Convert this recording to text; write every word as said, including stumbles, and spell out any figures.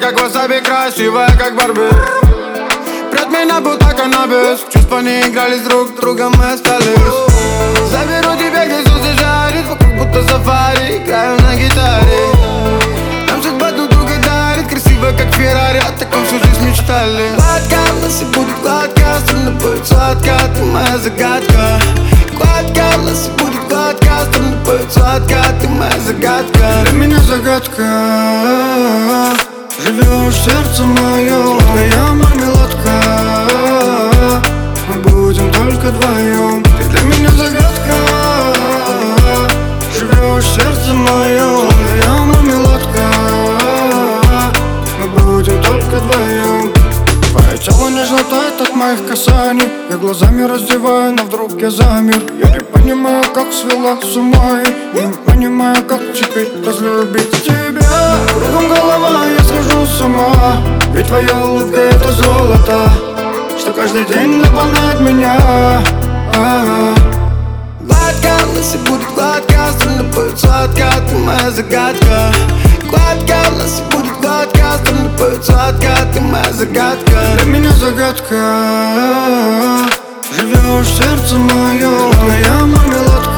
как васаби, красивая, как Барби. Прет меня будто каннабис. Чувства не играли с друг другом, мы остались. Заберу тебя, где солнце жарит. Вокруг будто сафари, играю на гитаре. Нам судьба друг друга дарит. Красиво, как Феррари, о таком всю жизнь мечтали. Гладко, у нас и будет гладко. Странно будет сладко, ты моя загадка. Гладко, у нас и будет гладко. Странно будет сладко, ты моя загадка. Для меня загадка. Живешь в сердце моем, твоя мармеладка. Мы будем только вдвоем. Ты для меня загадка. Живешь в сердце моем, твоя мармеладка. Мы будем только вдвоем. Твое тело нежно тает от моих касаний. Я глазами раздеваю, но вдруг я замер. Я не понимаю, как свела с ума. И не понимаю, как теперь разлюбить тебя. Кругом голова, я схожу с ума. Ведь твоя улыбка — это золото, что каждый день наполняет меня. А-а-а. Гладко, у нас и будет гладко. Странно будет сладко, ты моя загадка. Гладко, у нас и будет гладко. Странно будет сладко, ты моя загадка. Для меня загадка. Живешь в сердце моем, твоя мармеладка.